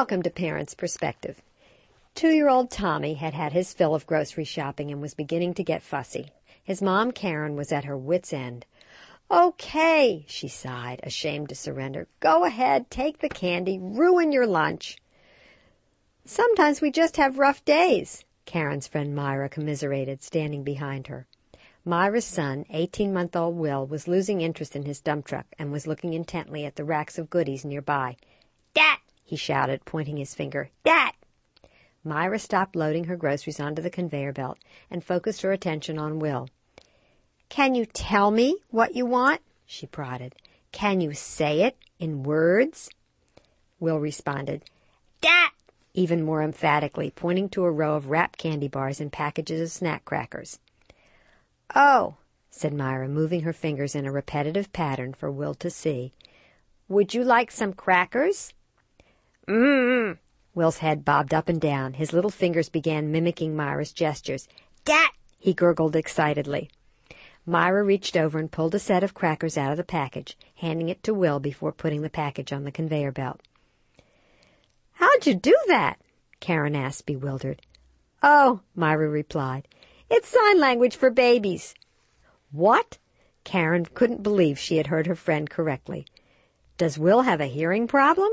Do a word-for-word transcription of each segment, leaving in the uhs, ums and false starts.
Welcome to Parents' Perspective. Two-year-old Tommy had had his fill of grocery shopping and was beginning to get fussy. His mom, Karen, was at her wit's end. "Okay," she sighed, ashamed to surrender. "Go ahead, take the candy, ruin your lunch." "Sometimes we just have rough days," Karen's friend Myra commiserated, standing behind her. Myra's son, eighteen-month-old Will, was losing interest in his dump truck and was looking intently at the racks of goodies nearby. "Dat!" he shouted, pointing his finger. "Dat!" Myra stopped loading her groceries onto the conveyor belt and focused her attention on Will. "Can you tell me what you want?" she prodded. "Can you say it in words?" Will responded, "Dat!" even more emphatically, pointing to a row of wrapped candy bars and packages of snack crackers. "Oh," said Myra, moving her fingers in a repetitive pattern for Will to see. "Would you like some crackers?" Mm-mm. Will's head bobbed up and down. His little fingers began mimicking Myra's gestures. "Dat!" he gurgled excitedly. Myra reached over and pulled a set of crackers out of the package, handing it to Will before putting the package on the conveyor belt. "How'd you do that?" Karen asked, bewildered. "Oh," Myra replied, "it's sign language for babies." "What?" Karen couldn't believe she had heard her friend correctly. "Does Will have a hearing problem?"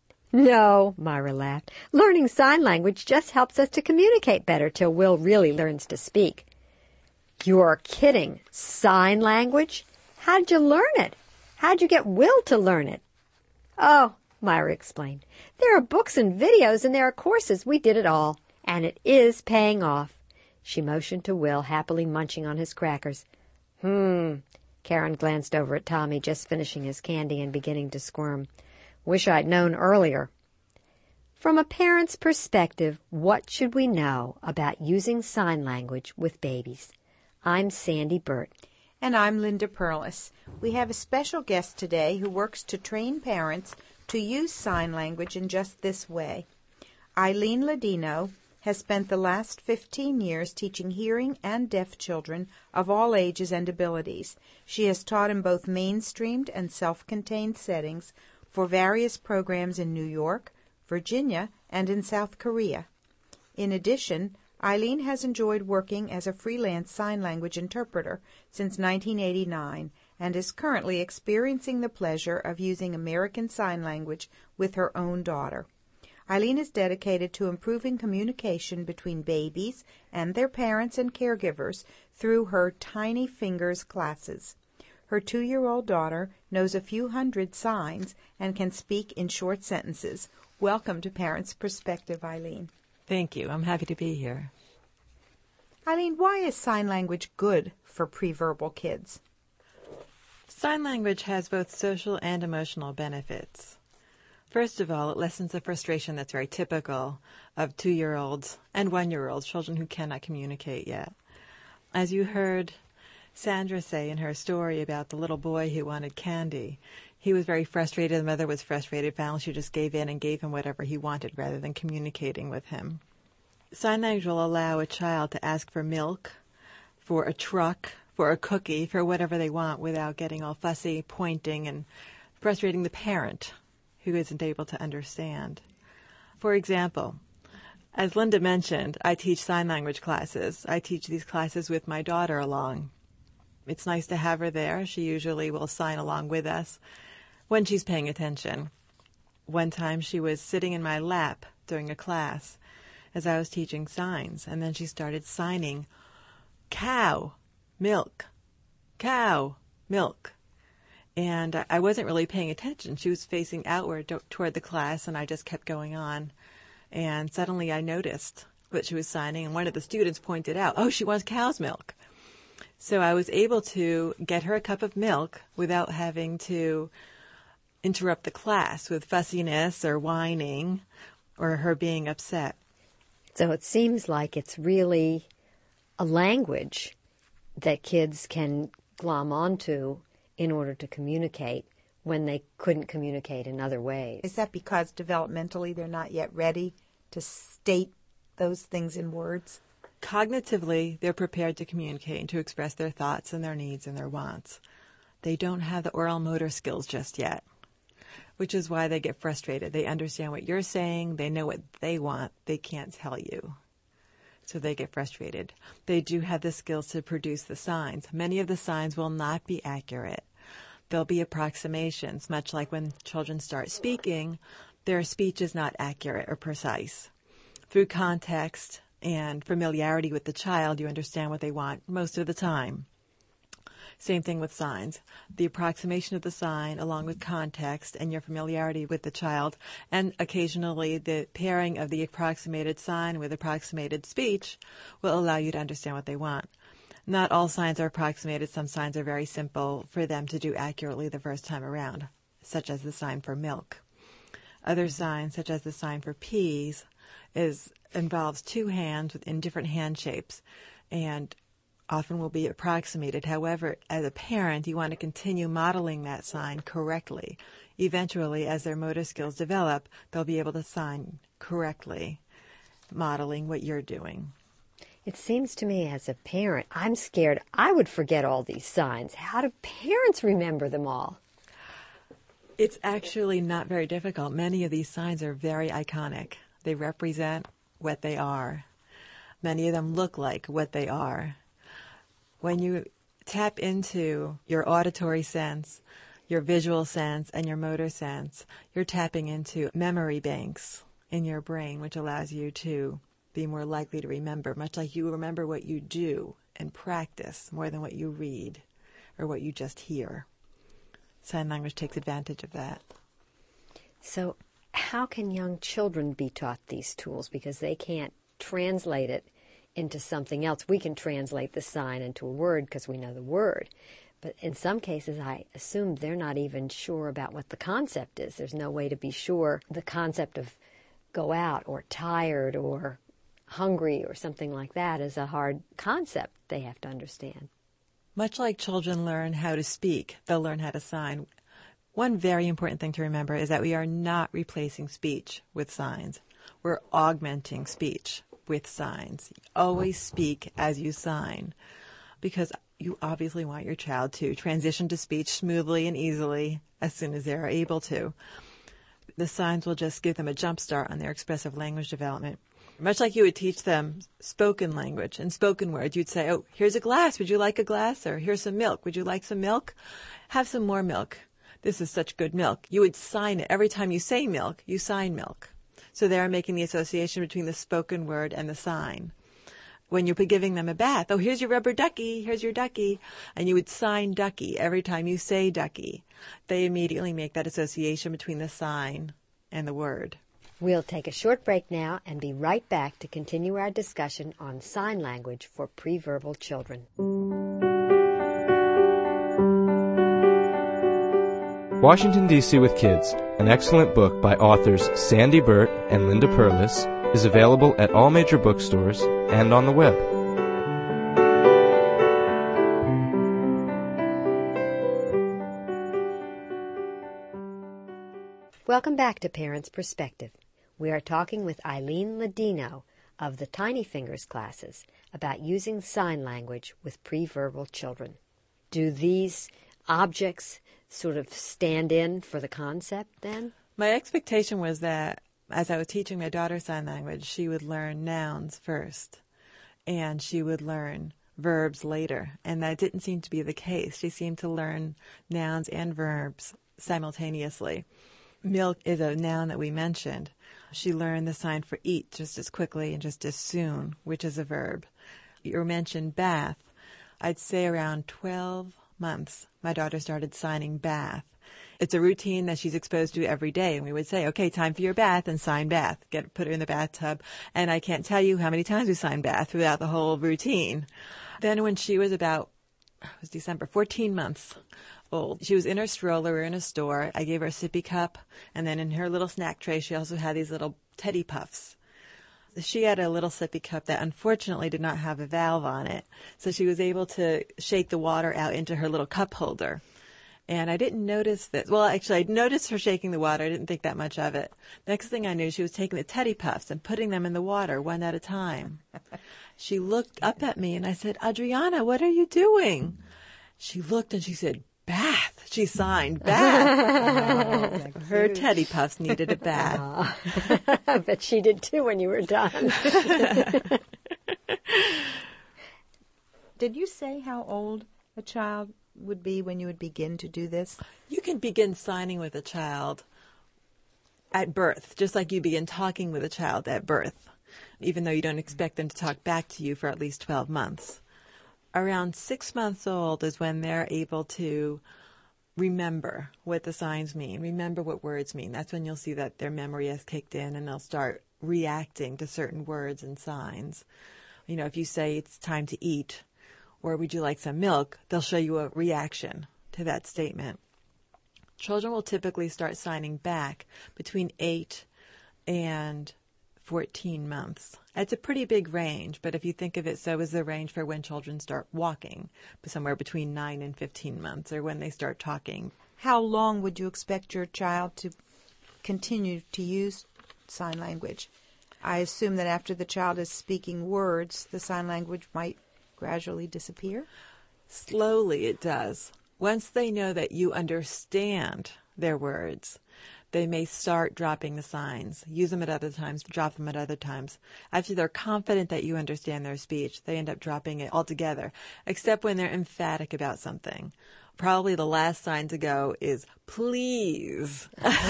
"No," Myra laughed. "Learning sign language just helps us to communicate better till Will really learns to speak." "You're kidding. Sign language? How'd you learn it? How'd you get Will to learn it?" "Oh," Myra explained, "there are books and videos and there are courses. We did it all. And it is paying off." She motioned to Will, happily munching on his crackers. Hmm. Karen glanced over at Tommy, just finishing his candy and beginning to squirm. "Wish I'd known earlier." From a parent's perspective, what should we know about using sign language with babies? I'm Sandy Burt. And I'm Linda Perlis. We have a special guest today who works to train parents to use sign language in just this way. Eileen Ladino has spent the last fifteen years teaching hearing and deaf children of all ages and abilities. She has taught in both mainstreamed and self-contained settings for various programs in New York, Virginia, and in South Korea. In addition, Eileen has enjoyed working as a freelance sign language interpreter since nineteen eighty-nine and is currently experiencing the pleasure of using American Sign Language with her own daughter. Eileen is dedicated to improving communication between babies and their parents and caregivers through her Tiny Fingers classes. Her two-year-old daughter knows a few hundred signs and can speak in short sentences. Welcome to Parents' Perspective, Eileen. Thank you. I'm happy to be here. Eileen, why is sign language good for preverbal kids? Sign language has both social and emotional benefits. First of all, it lessens the frustration that's very typical of two-year-olds and one-year-olds, children who cannot communicate yet. As you heard Sandra say in her story about the little boy who wanted candy, he was very frustrated. The mother was frustrated. Finally, she just gave in and gave him whatever he wanted rather than communicating with him. Sign language will allow a child to ask for milk, for a truck, for a cookie, for whatever they want without getting all fussy, pointing, and frustrating the parent who isn't able to understand. For example, as Linda mentioned, I teach sign language classes. I teach these classes with my daughter along. It's nice to have her there. She usually will sign along with us when she's paying attention. One time she was sitting in my lap during a class as I was teaching signs, and then she started signing cow, milk, cow, milk. And I wasn't really paying attention. She was facing outward to- toward the class, and I just kept going on. And suddenly I noticed what she was signing, and one of the students pointed out, oh, she wants cow's milk. So I was able to get her a cup of milk without having to interrupt the class with fussiness or whining or her being upset. So it seems like it's really a language that kids can glom onto in order to communicate when they couldn't communicate in other ways. Is that because developmentally they're not yet ready to state those things in words? Cognitively, they're prepared to communicate and to express their thoughts and their needs and their wants. They don't have the oral motor skills just yet. which is why they get frustrated. They understand what you're saying. They know what they want. They can't tell you. So they get frustrated. They do have the skills to produce the signs. Many of the signs will not be accurate. There'll be approximations, much like when children start speaking, their speech is not accurate or precise. Through context and familiarity with the child, you understand what they want most of the time. Same thing with signs. The approximation of the sign, along with context and your familiarity with the child, and occasionally the pairing of the approximated sign with approximated speech will allow you to understand what they want. Not all signs are approximated. Some signs are very simple for them to do accurately the first time around, such as the sign for milk. Other signs, such as the sign for peas, is involves two hands within different hand shapes, and often will be approximated. However, as a parent, you want to continue modeling that sign correctly. Eventually, as their motor skills develop, they'll be able to sign correctly, modeling what you're doing. It seems to me as a parent, I'm scared I would forget all these signs. How do parents remember them all? It's actually not very difficult. Many of these signs are very iconic. They represent what they are. Many of them look like what they are. When you tap into your auditory sense, your visual sense, and your motor sense, you're tapping into memory banks in your brain, which allows you to be more likely to remember, much like you remember what you do and practice more than what you read or what you just hear. Sign language takes advantage of that. So how can young children be taught these tools? Because they can't translate it into something else. We can translate the sign into a word because we know the word. But in some cases, I assume they're not even sure about what the concept is. There's no way to be sure the concept of go out or tired or hungry or something like that is a hard concept they have to understand. Much like children learn how to speak, they'll learn how to sign. One very important thing to remember is that we are not replacing speech with signs. We're augmenting speech with signs. Always speak as you sign, because you obviously want your child to transition to speech smoothly and easily as soon as they're able to. The signs will just give them a jump start on their expressive language development. Much like you would teach them spoken language and spoken words, you'd say, oh, here's a glass. Would you like a glass? Or here's some milk. Would you like some milk? Have some more milk. This is such good milk. You would sign it. Every time you say milk, you sign milk. So they're making the association between the spoken word and the sign. When you're giving them a bath, oh, here's your rubber ducky, here's your ducky, and you would sign ducky every time you say ducky. They immediately make that association between the sign and the word. We'll take a short break now and be right back to continue our discussion on sign language for preverbal children. Washington, D C with Kids, an excellent book by authors Sandy Burt and Linda Perlis, is available at all major bookstores and on the web. Welcome back to Parents' Perspective. We are talking with Eileen Ladino of the Tiny Fingers classes about using sign language with preverbal children. Do these objects sort of stand in for the concept then? My expectation was that as I was teaching my daughter sign language, she would learn nouns first and she would learn verbs later. And that didn't seem to be the case. She seemed to learn nouns and verbs simultaneously. Milk is a noun that we mentioned. She learned the sign for eat just as quickly and just as soon, which is a verb. You mentioned bath. I'd say around twelve months, my daughter started signing bath. It's a routine that she's exposed to every day, and we would say, okay, time for your bath, and sign bath. Get put her in the bathtub, and I can't tell you how many times we signed bath throughout the whole routine. Then when she was about, it was December, fourteen months old, she was in her stroller, we were in a store. I gave her a sippy cup, and then in her little snack tray, she also had these little Teddy Puffs. She had a little sippy cup that unfortunately did not have a valve on it, so she was able to shake the water out into her little cup holder. And I didn't notice that. Well, actually, I noticed her shaking the water. I didn't think that much of it. Next thing I knew, she was taking the Teddy Puffs and putting them in the water one at a time. She looked up at me, and I said, Adriana, what are you doing? She looked, and she said, bath. She signed back. Oh, her Teddy Puffs needed it bad. I bet she did too when you were done. Did you say how old a child would be when you would begin to do this? You can begin signing with a child at birth, just like you begin talking with a child at birth, even though you don't expect them to talk back to you for at least twelve months. Around six months old is when they're able to remember what the signs mean, remember what words mean. That's when you'll see that their memory has kicked in and they'll start reacting to certain words and signs. You know, if you say it's time to eat or would you like some milk, they'll show you a reaction to that statement. Children will typically start signing back between eight and fourteen months. It's a pretty big range, but if you think of it so as the range for when children start walking, somewhere between nine and fifteen months, or when they start talking. How long would you expect your child to continue to use sign language? I assume that after the child is speaking words, the sign language might gradually disappear? Slowly it does. Once they know that you understand their words, they may start dropping the signs, use them at other times, drop them at other times. After they're confident that you understand their speech, they end up dropping it altogether, except when they're emphatic about something. Probably the last sign to go is please.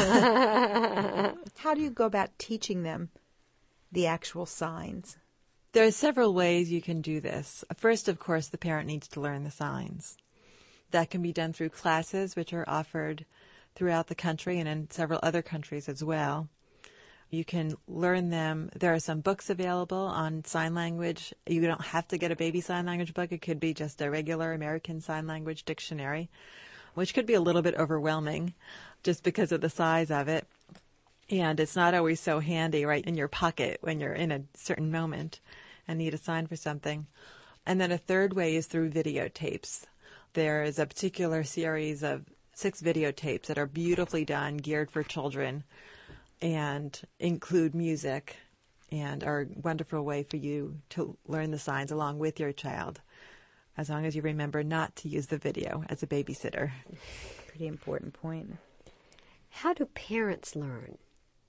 How do you go about teaching them the actual signs? There are several ways you can do this. First, of course, the parent needs to learn the signs. That can be done through classes, which are offered throughout the country and in several other countries as well. You can learn them. There are some books available on sign language. You don't have to get a baby sign language book. It could be just a regular American Sign Language dictionary, which could be a little bit overwhelming just because of the size of it. And it's not always so handy right in your pocket when you're in a certain moment and need a sign for something. And then a third way is through videotapes. There is a particular series of six videotapes that are beautifully done, geared for children, and include music, and are a wonderful way for you to learn the signs along with your child, as long as you remember not to use the video as a babysitter. Pretty important point. How do parents learn?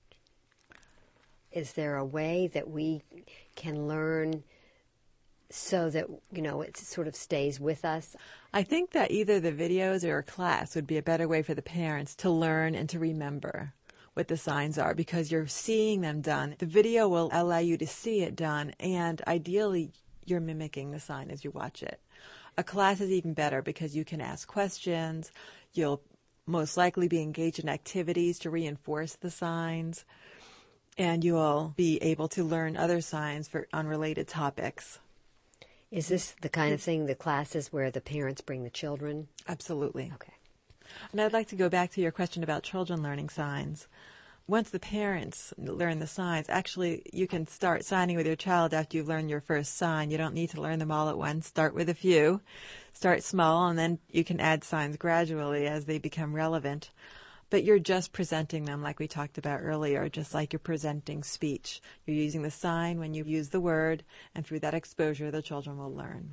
Is there a way that we can learn so that, you know, it sort of stays with us? I think that either the videos or a class would be a better way for the parents to learn and to remember what the signs are, because you're seeing them done. The video will allow you to see it done, and ideally you're mimicking the sign as you watch it. A class is even better because you can ask questions. You'll most likely be engaged in activities to reinforce the signs, and you'll be able to learn other signs for unrelated topics. Is this the kind of thing, the classes where the parents bring the children? Absolutely. Okay. And I'd like to go back to your question about children learning signs. Once the parents learn the signs, actually you can start signing with your child after you've learned your first sign. You don't need to learn them all at once. Start with a few. Start small, and then you can add signs gradually as they become relevant. But you're just presenting them like we talked about earlier, just like you're presenting speech. You're using the sign when you use the word, and through that exposure, the children will learn.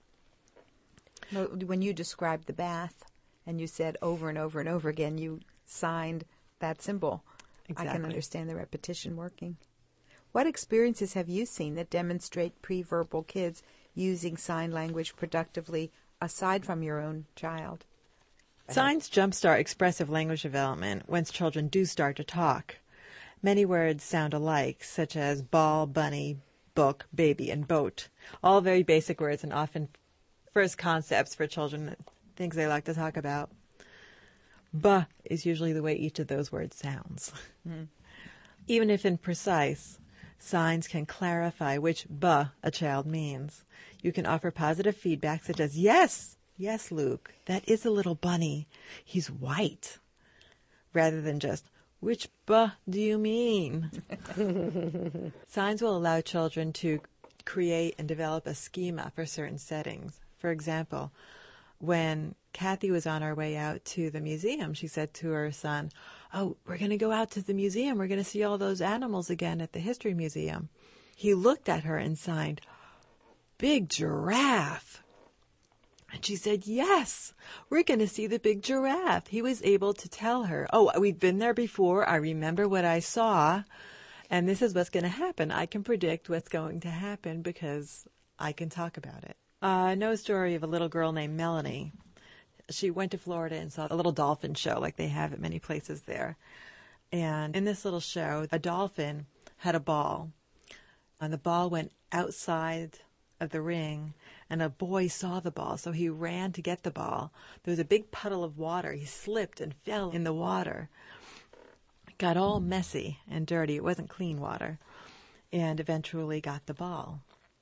When you described the bath, and you said over and over and over again, you signed that symbol. Exactly. I can understand the repetition working. What experiences have you seen that demonstrate pre-verbal kids using sign language productively aside from your own child? Signs jumpstart expressive language development once children do start to talk. Many words sound alike, such as ball, bunny, book, baby, and boat. All very basic words and often first concepts for children, things they like to talk about. Buh is usually the way each of those words sounds. Mm. Even if imprecise, signs can clarify which buh a child means. You can offer positive feedback such as, yes, yes, Luke, that is a little bunny. He's white. Rather than just, which buh do you mean? Signs will allow children to create and develop a schema for certain settings. For example, when Kathy was on our way out to the museum, she said to her son, oh, we're going to go out to the museum. We're going to see all those animals again at the History Museum. He looked at her and signed, big giraffe. And she said, yes, we're going to see the big giraffe. He was able to tell her, oh, we've been there before. I remember what I saw. And this is what's going to happen. I can predict what's going to happen because I can talk about it. Uh, I know a story of a little girl named Melanie. She went to Florida and saw a little dolphin show like they have at many places there. And in this little show, a dolphin had a ball. And the ball went outside of the ring, and a boy saw the ball, so he ran to get the ball. There was a big puddle of water. He slipped and fell in the water. Got all messy and dirty. It wasn't clean water. And eventually got the ball.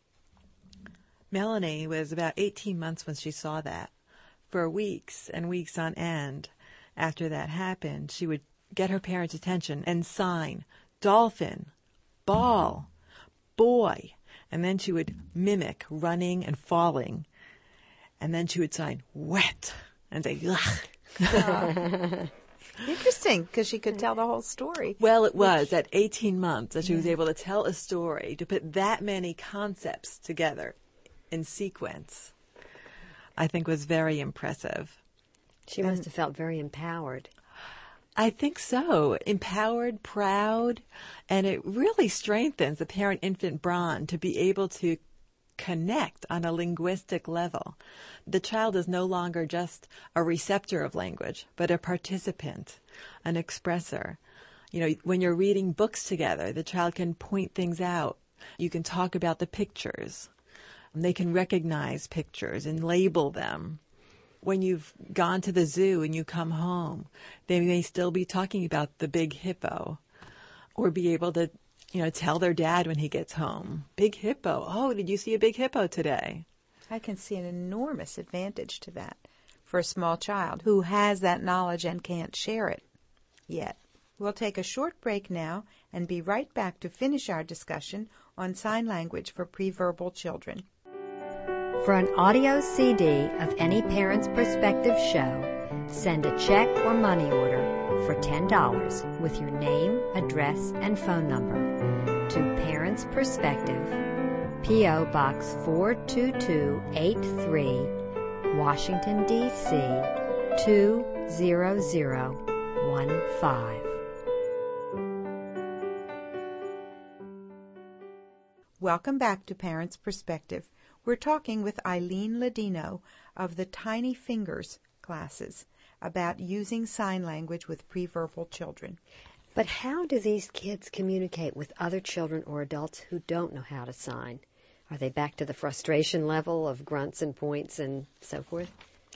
Melanie was about eighteen months when she saw that. For weeks and weeks on end after that happened, she would get her parents' attention and sign, dolphin, ball, boy. And then she would mimic running and falling. And then she would sign wet and say, ugh. Interesting, because she could tell the whole story. Well, it was Which, at eighteen months that she yeah. was able to tell a story, to put that many concepts together in sequence, I think was very impressive. She must and, have felt very empowered. I think so. Empowered, proud, and it really strengthens the parent-infant bond to be able to connect on a linguistic level. The child is no longer just a receptor of language, but a participant, an expressor. You know, when you're reading books together, the child can point things out. You can talk about the pictures. They can recognize pictures and label them. When you've gone to the zoo and you come home, they may still be talking about the big hippo, or be able to, you know, tell their dad when he gets home, big hippo. Oh, did you see a big hippo today? I can see an enormous advantage to that for a small child who has that knowledge and can't share it yet. We'll take a short break now and be right back to finish our discussion on sign language for preverbal children. For an audio C D of any Parent's Perspective show, send a check or money order for ten dollars with your name, address, and phone number to Parent's Perspective, P O. Box four two two eight three, Washington, D C two zero zero one five. Welcome back to Parent's Perspective. We're talking with Eileen Ladino of the Tiny Fingers classes about using sign language with preverbal children. But how do these kids communicate with other children or adults who don't know how to sign? Are they back to the frustration level of grunts and points and so forth?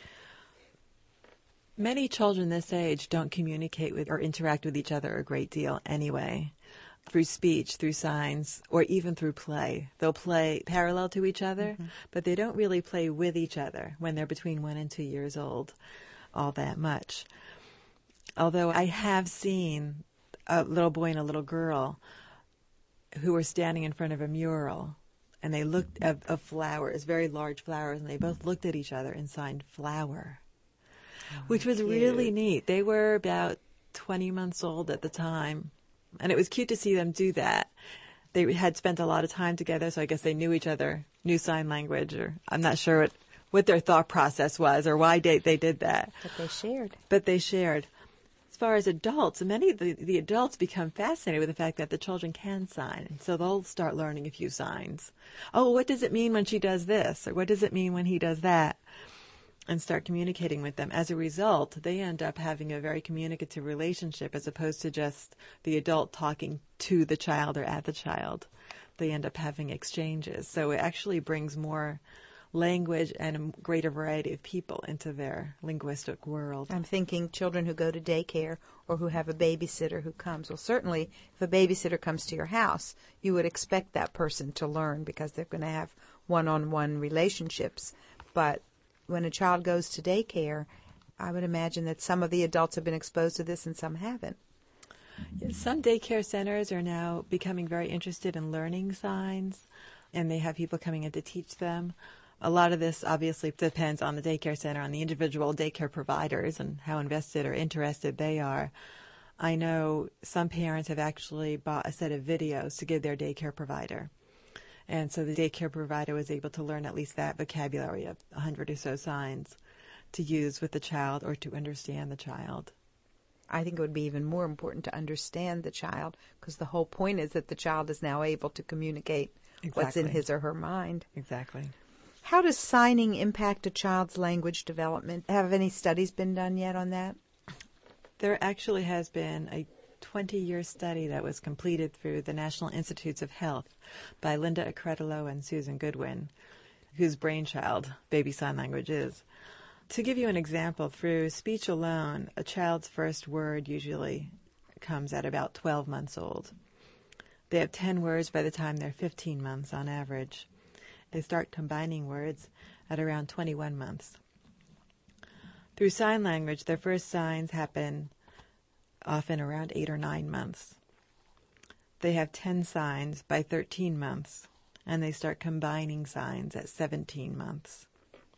Many children this age don't communicate with or interact with each other a great deal anyway. Through speech, through signs, or even through play. They'll play parallel to each other, mm-hmm. but they don't really play with each other when they're between one and two years old all that much. Although I have seen a little boy and a little girl who were standing in front of a mural, and they looked at a flowers, very large flowers, and they both looked at each other and signed flower, oh, which was cute. Really neat. They were about twenty months old at the time. And it was cute to see them do that. They had spent a lot of time together, so I guess they knew each other, knew sign language, or I'm not sure what, what their thought process was or why they, they did that. But they shared. But they shared. As far as adults, many of the, the adults become fascinated with the fact that the children can sign. And so they'll start learning a few signs. Oh, what does it mean when she does this? Or what does it mean when he does that? And start communicating with them. As a result, they end up having a very communicative relationship as opposed to just the adult talking to the child or at the child. They end up having exchanges. So it actually brings more language and a greater variety of people into their linguistic world. I'm thinking children who go to daycare or who have a babysitter who comes. Well, certainly if a babysitter comes to your house, you would expect that person to learn because they're going to have one-on-one relationships. But when a child goes to daycare, I would imagine that some of the adults have been exposed to this and some haven't. Some daycare centers are now becoming very interested in learning signs, and they have people coming in to teach them. A lot of this obviously depends on the daycare center, on the individual daycare providers and how invested or interested they are. I know some parents have actually bought a set of videos to give their daycare provider. And so the daycare provider was able to learn at least that vocabulary of a hundred or so signs to use with the child or to understand the child. I think it would be even more important to understand the child, because the whole point is that the child is now able to communicate Exactly. what's in his or her mind. Exactly. How does signing impact a child's language development? Have any studies been done yet on that? There actually has been a twenty-year study that was completed through the National Institutes of Health by Linda Accredalo and Susan Goodwin, whose brainchild Baby Sign Language is. To give you an example, through speech alone, a child's first word usually comes at about twelve months old. They have ten words by the time they're fifteen months on average. They start combining words at around twenty-one months. Through sign language, their first signs happen often around eight or nine months. They have ten signs by thirteen months, and they start combining signs at seventeen months.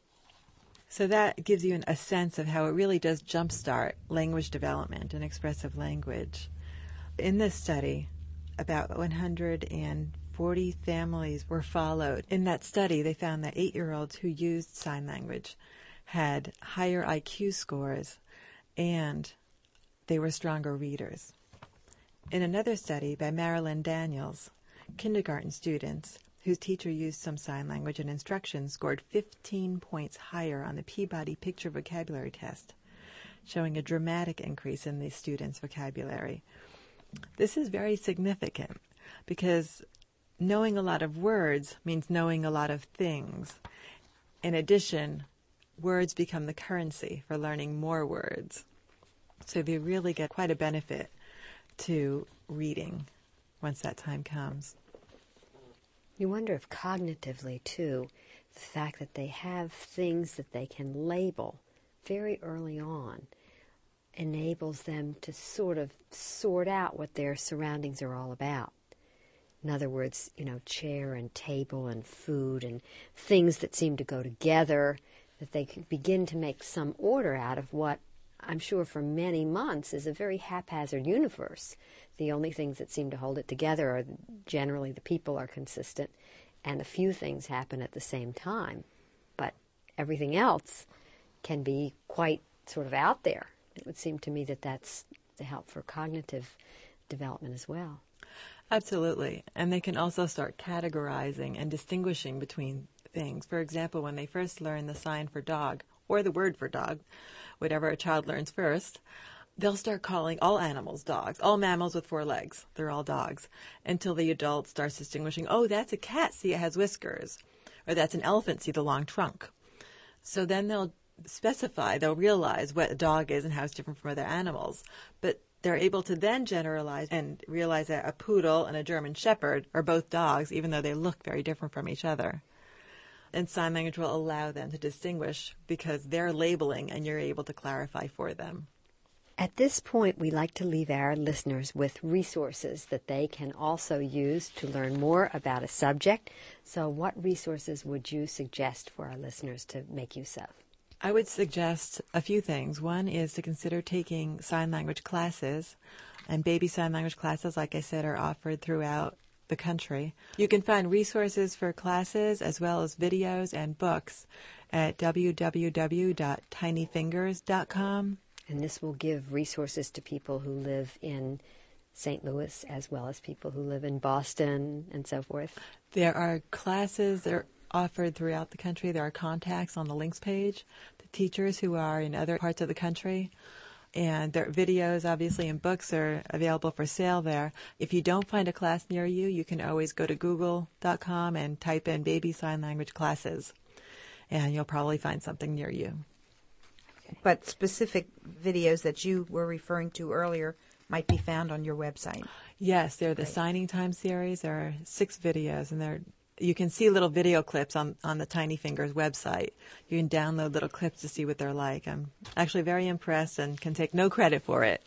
So that gives you an, a sense of how it really does jumpstart language development and expressive language. In this study, about one hundred forty families were followed. In that study, they found that eight-year-olds who used sign language had higher I Q scores and they were stronger readers. In another study by Marilyn Daniels, kindergarten students whose teacher used some sign language and instruction scored fifteen points higher on the Peabody Picture Vocabulary Test, showing a dramatic increase in the students' vocabulary. This is very significant because knowing a lot of words means knowing a lot of things. In addition, words become the currency for learning more words. So they really get quite a benefit to reading once that time comes. You wonder if cognitively, too, the fact that they have things that they can label very early on enables them to sort of sort out what their surroundings are all about. In other words, you know, chair and table and food and things that seem to go together, that they can begin to make some order out of what I'm sure for many months is a very haphazard universe. The only things that seem to hold it together are generally the people are consistent and a few things happen at the same time. But everything else can be quite sort of out there. It would seem to me that that's the help for cognitive development as well. Absolutely. And they can also start categorizing and distinguishing between things. For example, when they first learn the sign for dog or the word for dog, whatever a child learns first, they'll start calling all animals dogs, all mammals with four legs. They're all dogs, until the adult starts distinguishing, oh, that's a cat, see, it has whiskers. Or that's an elephant, see the long trunk. So then they'll specify, they'll realize what a dog is and how it's different from other animals. But they're able to then generalize and realize that a poodle and a German shepherd are both dogs, even though they look very different from each other. And sign language will allow them to distinguish because they're labeling and you're able to clarify for them. At this point, we like to leave our listeners with resources that they can also use to learn more about a subject. So what resources would you suggest for our listeners to make use of? I would suggest a few things. One is to consider taking sign language classes. And baby sign language classes, like I said, are offered throughout the country. You can find resources for classes as well as videos and books at w w w dot tiny fingers dot com. And this will give resources to people who live in Saint Louis as well as people who live in Boston and so forth. There are classes that are offered throughout the country. There are contacts on the links page to teachers who are in other parts of the country. And their videos, obviously, and books are available for sale there. If you don't find a class near you, you can always go to google dot com and type in baby sign language classes, and you'll probably find something near you. But specific videos that you were referring to earlier might be found on your website. Yes, they're the Great. Signing Time series. There are six videos, and they're you can see little video clips on, on the Tiny Fingers website. You can download little clips to see what they're like. I'm actually very impressed and can take no credit for it.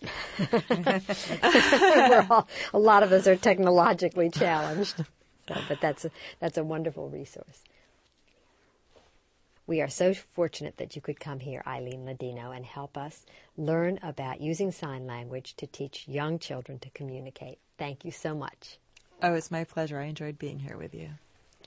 We're all, a lot of us are technologically challenged, so, but that's a, that's a wonderful resource. We are so fortunate that you could come here, Eileen Ladino, and help us learn about using sign language to teach young children to communicate. Thank you so much. Oh, it's my pleasure. I enjoyed being here with you.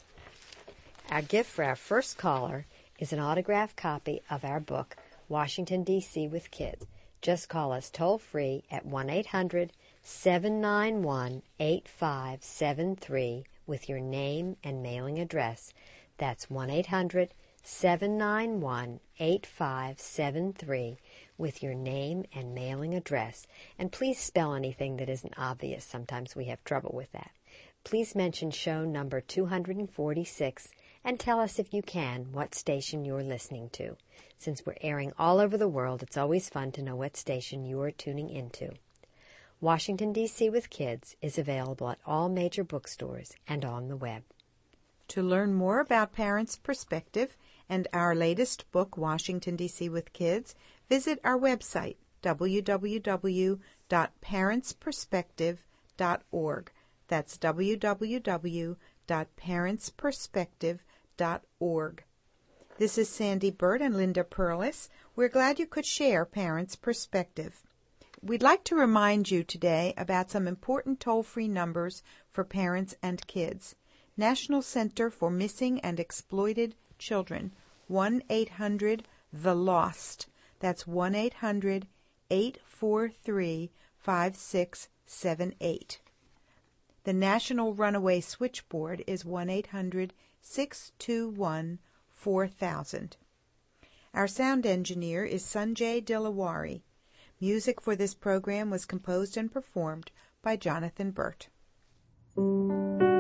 Our gift for our first caller is an autographed copy of our book, Washington, D C with Kids. Just call us toll-free at one eight hundred seven nine one eight five seven three with your name and mailing address. That's one eight hundred seven nine one eight five seven three with your name and mailing address. And please spell anything that isn't obvious. Sometimes we have trouble with that. Please mention show number two hundred forty-six and tell us, if you can, what station you're listening to. Since we're airing all over the world, it's always fun to know what station you are tuning into. Washington, D C with Kids is available at all major bookstores and on the web. To learn more about Parents' Perspective and our latest book, Washington, D C with Kids, visit our website, w w w dot parents perspective dot org. That's w w w dot parents perspective dot org. This is Sandy Burt and Linda Perlis. We're glad you could share Parents' Perspective. We'd like to remind you today about some important toll-free numbers for parents and kids. National Center for Missing and Exploited Children, one eight hundred the lost. That's one eight hundred eight four three five six seven eight. The National Runaway Switchboard is one eight hundred six two one four thousand. Our sound engineer is Sanjay Dilawari. Music for this program was composed and performed by Jonathan Burt.